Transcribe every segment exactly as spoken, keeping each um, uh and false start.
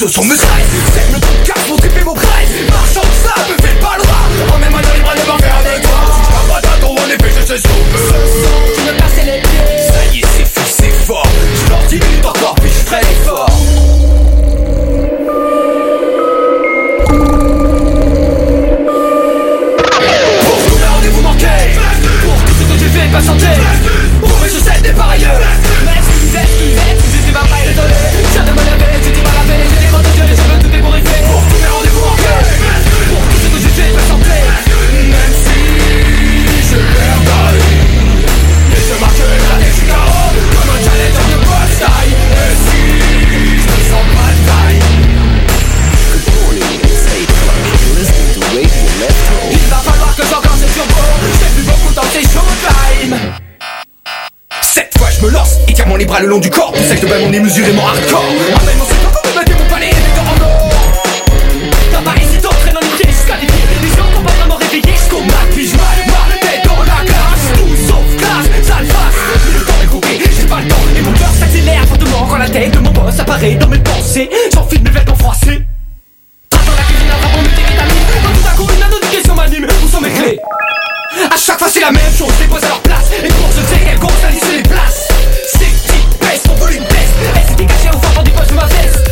son me stresse. C'est le truc car pour triper mon presse. Marchand de ça, me fais pas le rat. Emmène-moi dans les bras de banque avec toi. Si je parle pas d'un ton, en effet je sais sauver. Tu me casses les pieds. Ça y est c'est fou, c'est fort. Je leur dix minutes encore puis je traîne fort. Patienter, prouver je sais des par ailleurs. Mais excusez, excusez, excusez, tu vas pas être étonné. Je viens de me lever, tu dis pas la peine. J'ai les ventes de Dieu, je veux tout déborifier. Pour tous mes rendez-vous manqués, pour tout ce que j'ai fait patienter. Même si je perds taille et je marque la tête du carreau comme un challenger de boss taille. Et si je me sens pas de taille. Good morning, it's eight o'clock. Listen to Radio Metro. Il va falloir que j'encore ce turbo. J'ai plus beaucoup de temps, c'est showtime. Cette fois je me lance et tire mon les bras le long du corps. Tout sec de bain, mon démesurément hardcore. Emmène mon secteur pour me battre mon palais et mes en or. T'as pas hésité, traîne en pied jusqu'à des pieds. Les gens t'ont pas vraiment réveillé jusqu'au mat. Puis je mal, mal, tête dans la classe. Tout sauf classe, sale face. Le temps est coupé, j'ai pas le temps. Et mon cœur s'accélère fortement quand la tête de mon boss apparaît dans mes pensées. J'enfile mes vêtements froissés. Trace dans la cuisine, un rapport de télétamine. Quand tout à coup une notification m'anime. Où sont mes clés? A chaque fois c'est la même chose, je les pose à leur place. Et pour je sais qu'elles commencent à lisser les places. Ces petites baisses, mon volume baisse. Elle s'est dégagée au fond du poche de ma veste.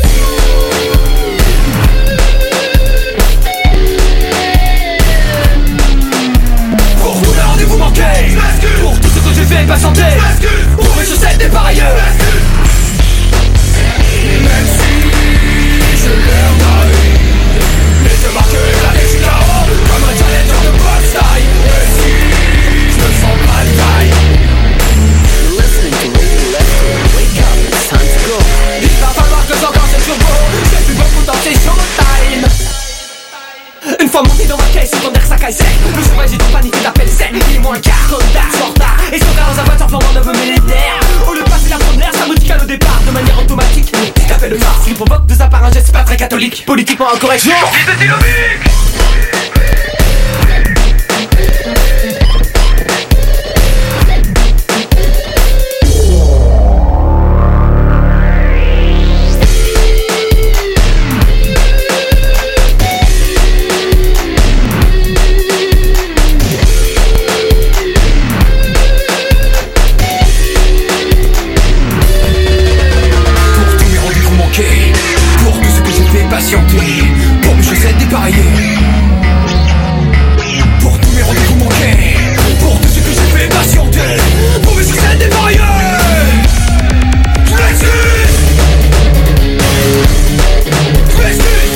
Pour tous les rendez-vous manqués, pour tout ce que j'ai fait patienter. Pour mes chaussettes des par ailleurs. Même si je perds ma vie, et je marque la tête du carreau comme un challenger de boxe taille. Et si je me sens pas de taille. You're listening to Radio Metro. Wake up, it's time to go. Il va falloir que j'encore ce turbo. J'ai plus beaucoup de temps, c'est showtime. Une fois monté dans ma caisse, autant dire que ça caille sec. Le cheval j'ai tout paniqué d'appel sec. Il est moins le quart, retard, en retard. Et son gars dans sa voiture flambant neuf millénaires. Au lieu de passer la première, ça me dit qu'à le départ de manière automatique. Je t'appelle le phare, ce qui provoque de sa part un geste pas très catholique. Politiquement incorrect, genre c'est dynamique. Pour tout ce que j'ai fait patienter, pour mes chaussettes dépareillées. Pour tous mes rendez-vous manqués, pour tout ce que j'ai fait patienter, pour mes chaussettes dépareillées. Je m'excuse, je m'excuse.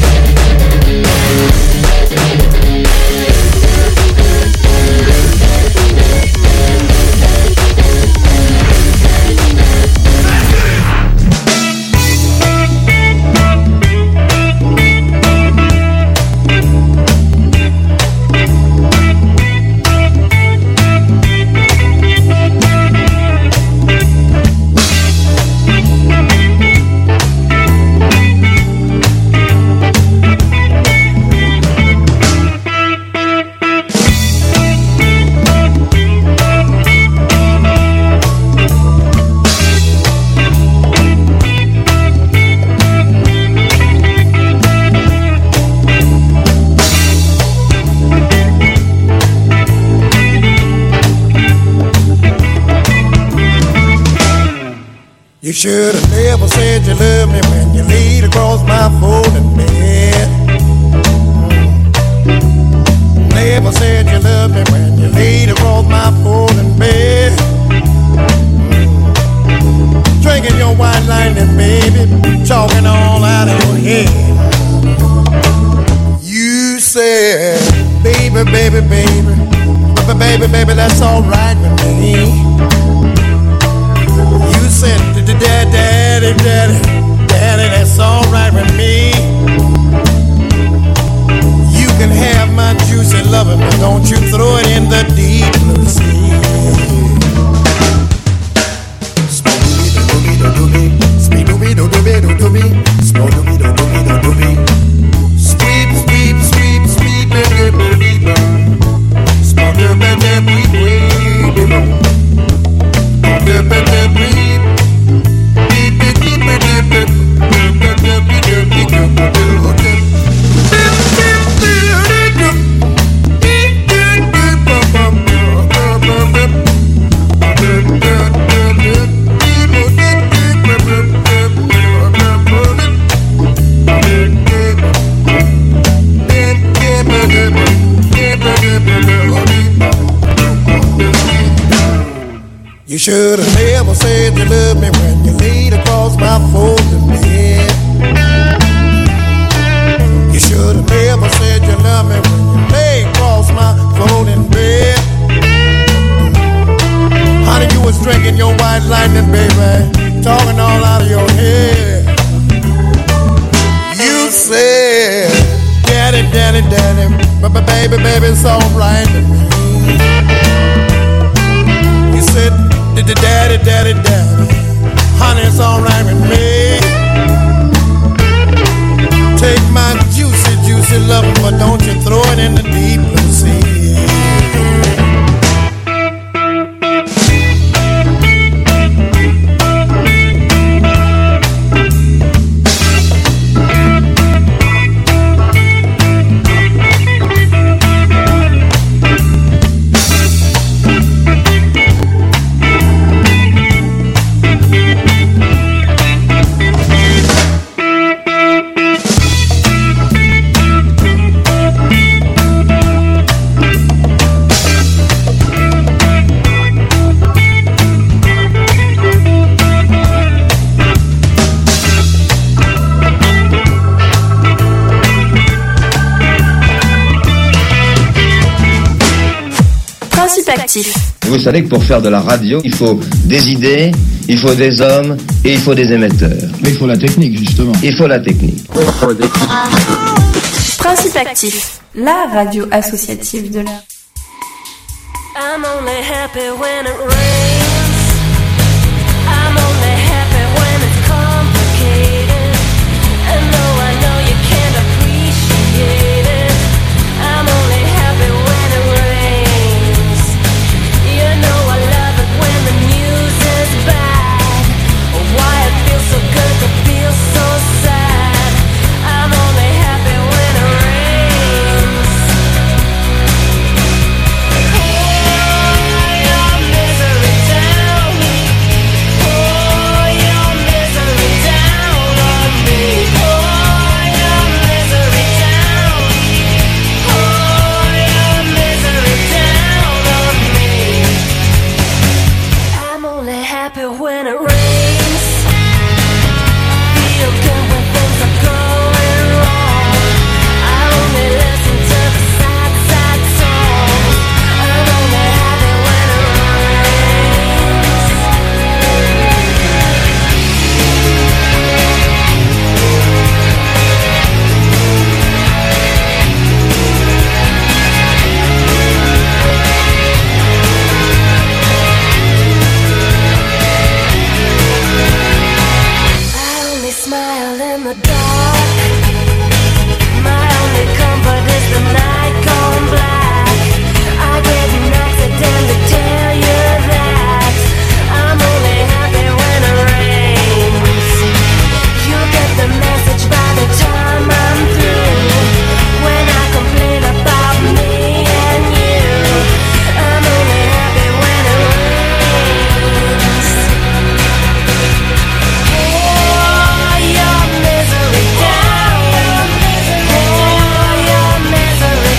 You should have never said you love me when you laid across my folding bed. Mm. Never said you love me when you laid across my folding bed. Mm. Drinking your white lightning, baby, talking all out of your head. You said, baby, baby, baby, baby, baby, baby, that's all right with me. You said, daddy, daddy, daddy, daddy, that's all right with me. You can have my juicy loving, but don't you throw it in the deep blue sea. Spoo-dooby-doo-dooby-doo-dooby, spee-dooby-doo-dooby-doo-dooby, spoo-dooby-doo-dooby-doo-dooby. Sweep, sweep, sweep, sweep, baby, baby, baby. Spoo-dooby-doo-dooby-doo-dooby. should have never said you love me when you laid across my folding bed. You should have never said you love me when you lay across my folding bed. Honey, you was drinking your white lightning, baby, talking all out of your head. You said, daddy, daddy, daddy, but baby, baby, it's alright with me. You said, daddy, daddy, daddy, honey, it's alright with me. Take my juicy, juicy love, but don't you throw it in the deep blue sea. Vous savez que pour faire de la radio, il faut des idées, il faut des hommes et il faut des émetteurs. Mais il faut la technique, justement. Il faut la technique. Principe actif, la radio associative de l'air. I'm only happy when it rains. I'm only happy when it's complicated. And though I know you can't appreciate it, I'm only happy when it rains. You know I love it when the news is bad. Why it feels so good to feel so sad. I'm only happy when it rains. Pour your misery down. Pour your misery down on me. Pour your misery down. Pour your misery down on me. I'm only happy when it rains. Feel good when things are going wrong. I only listen to the sad, sad songs. I'm only happy when it rains. I only smile in the dark. My only comfort is the night gone black. I didn't accidentally tell you that I'm only happy when it rains. You get the message by the time I'm through. When I complain about me and you, I'm only happy when it rains. Pour your misery down. Pour your misery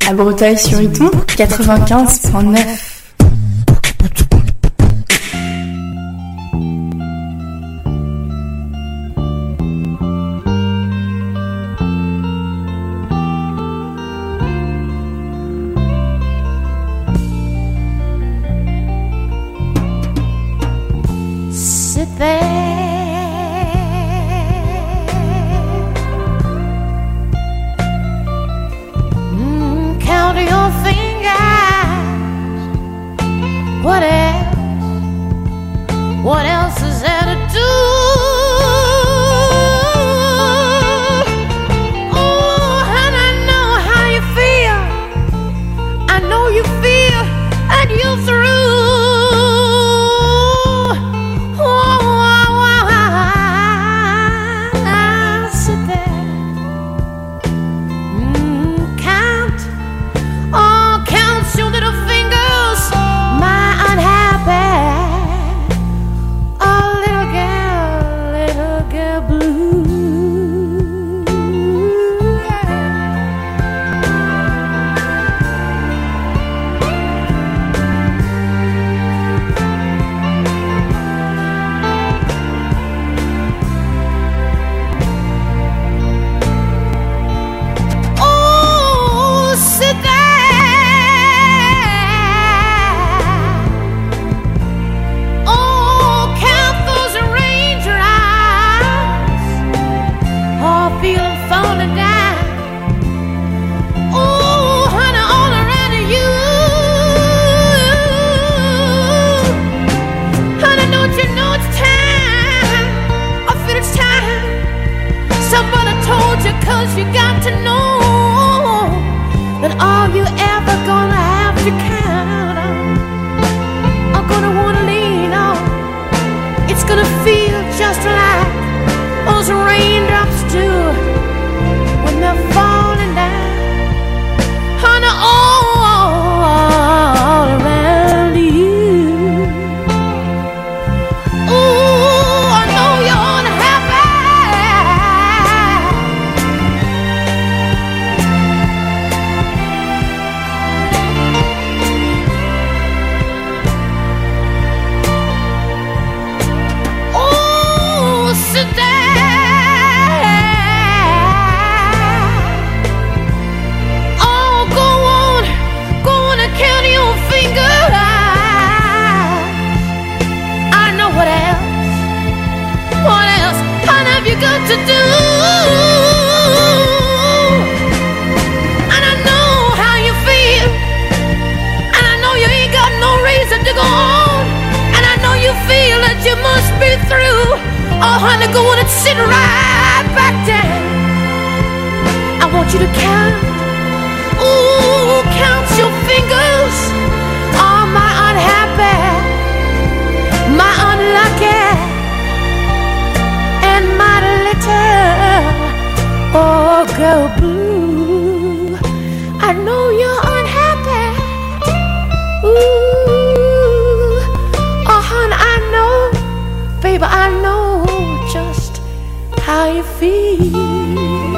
À Breteuil-sur-Iton, quatre-vingt-quinze point neuf. Sit there, mm, count your fingers. What else? What else is there to do? Oh, and I know how you feel. I know you feel, and you're through. Cause you got to know that all you ever gonna have to count on, are gonna wanna lean on. It's gonna feel just like those raindrops do when they're falling down, honey, all around you. Ooh, I know you're unhappy. Got to do, and I know how you feel, and I know you ain't got no reason to go on, and I know you feel that you must be through. Oh honey, go on and sit right back down. I want you to count, ooh, count your fingers. Oh my unhappy, my unlucky, my little, oh girl blue, I know you're unhappy. Ooh, oh honey, I know, baby, I know just how you feel.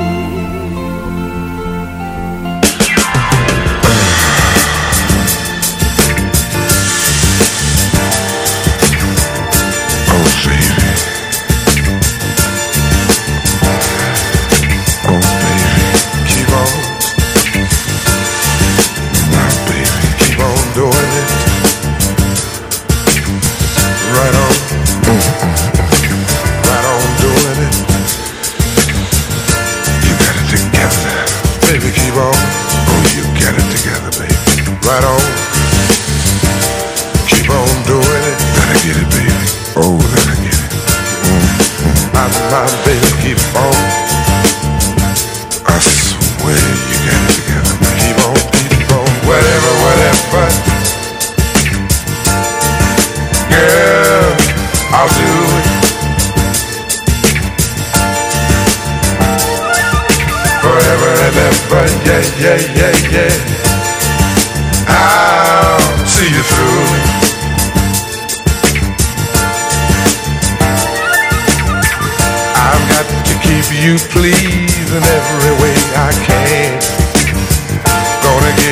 Right on, keep on doing it. Then I get it, baby. Oh, then I get it. Mm-hmm. My, my baby, keep on. I swear you got it together. Keep on, keep on. Whatever, whatever. Girl, I'll do it. Forever and ever, yeah, yeah, yeah, yeah. I'll see you through. I've got to keep you pleased in every way I can. Gonna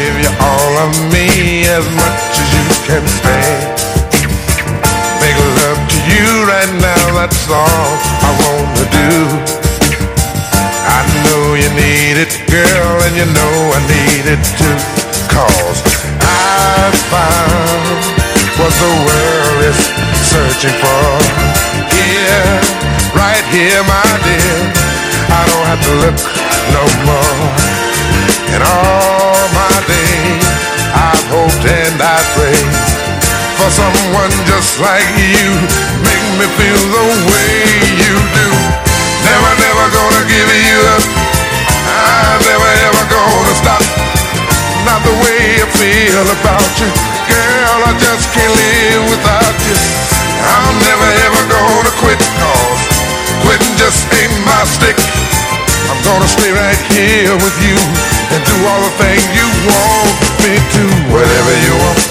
as much as you can stand. Make love to you right now, that's all I wanna do. I know you need it, girl, and you know I need it too. Cause I found what the world is searching for. Here, right here, my dear, I don't have to look no more. In all my days, I've hoped and I prayed for someone just like you. Make me feel the way you do. Never, never gonna give you up. I'm never, ever gonna stop. Not the way I feel about you. Girl, I just can't live without you. I'm never, ever gonna quit, cause quitting just ain't my stick. I'm gonna stay right here with you and do all the things you want me to. Whatever you want,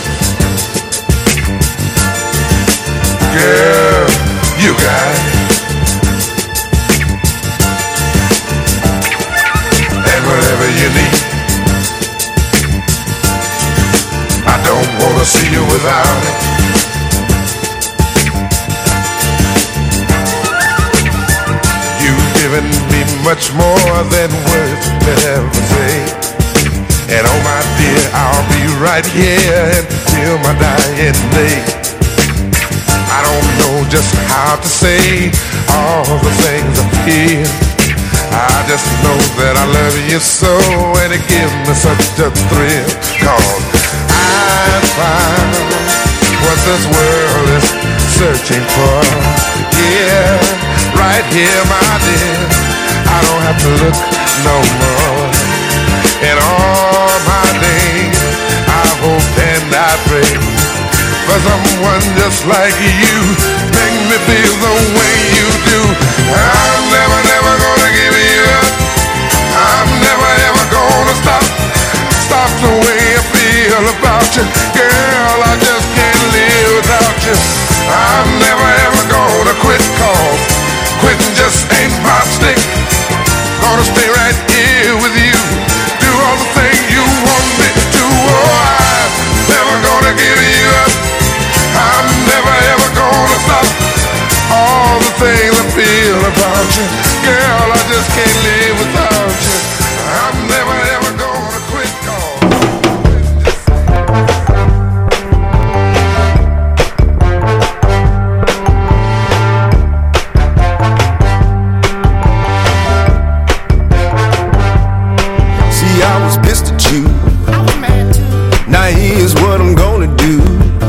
girl, you got it. And whatever you need, I don't wanna see you without it. You've given me much more than words could ever say. And oh my dear, I'll be right here until my dying day. I don't know just how to say all the things I feel. I just know that I love you so, and it gives me such a thrill. Cause I found what this world is searching for. Yeah, right here, my dear, I don't have to look no more. In all my days, I hope and I pray for someone just like you. Make me feel the way you do. I'm never, never gonna give you up. I'm never, ever gonna stop. Stop the way I feel about you. Girl, I just can't live without you. I'm never, ever gonna quit, cause quitting just ain't my stick. Gonna stay right here with you. Do all the things you want me to. Oh, I'm never gonna give you up. I'm never ever gonna stop. All the things I feel about you, girl, I just can't live without you. I'm never ever gonna quit, See, I was pissed at you. I was mad too. Now here's what I'm gonna do.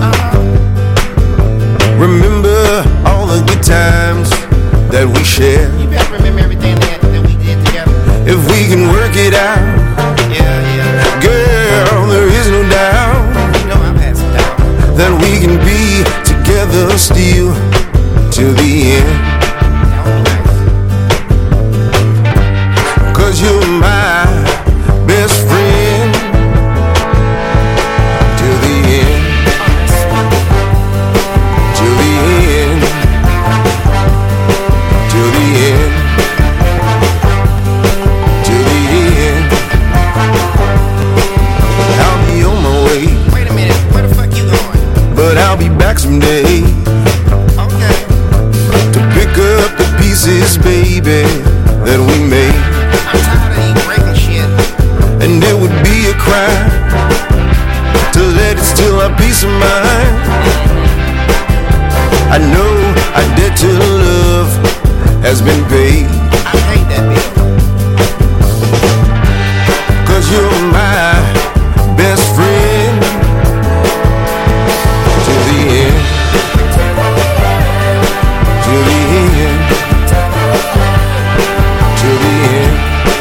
Remember all the good times that we shared. You better remember everything that, that we did together. If we can work it out, Yeah, yeah. girl, there is no doubt You know I'm passing down. that we can be together still till the end. That would be nice. Cause you're my best friend till the end. Till the end. Till the end. Till the end. I'll be on my way, Wait a minute, where the fuck you going? but I'll be back someday Okay. to pick up the pieces, baby, that we made. I'm tired of you breaking shit. And it would be a crime to let it steal our peace of mind. I know our debt to love has been paid. I paid that bill. Cause you're my best friend till the end. Till the end. Till the end.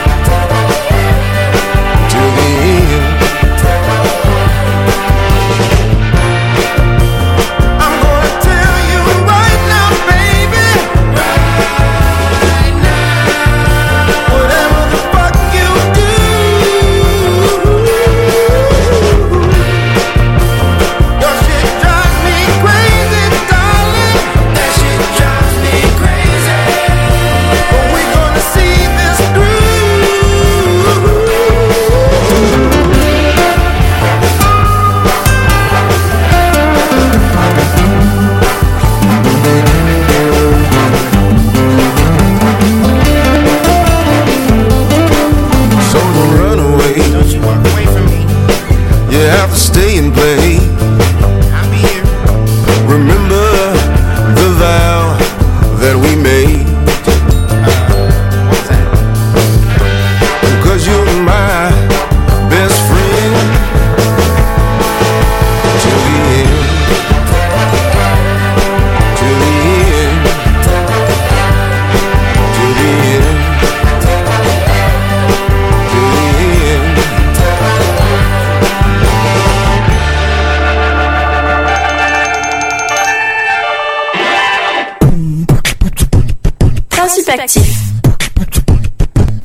Till the end. I'm gonna tell you right now, baby. Right now.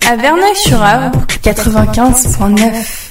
À Verneuil-sur-Avre, quatre-vingt-quinze point neuf.